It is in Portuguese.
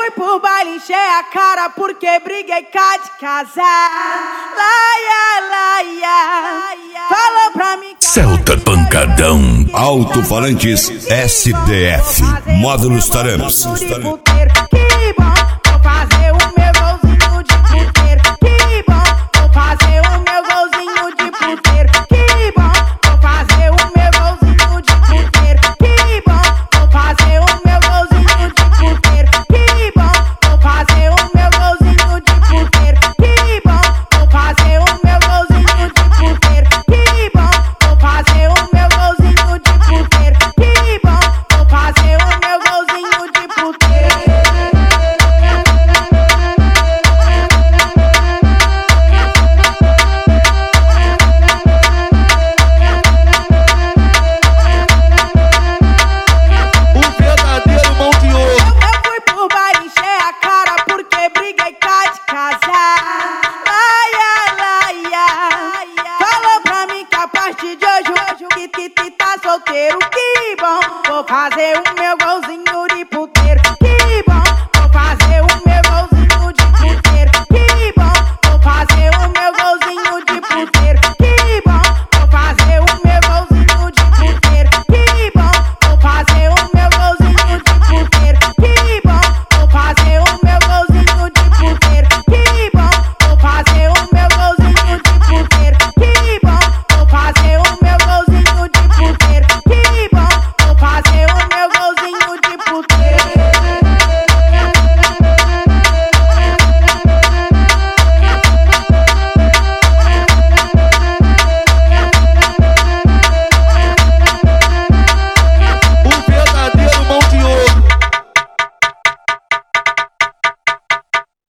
fui pro baile, encher a cara porque briguei cá de casar. Laia, laia, falou pra mim que Celta Pancadão. Alto-falantes SDF. Módulos Taranos. que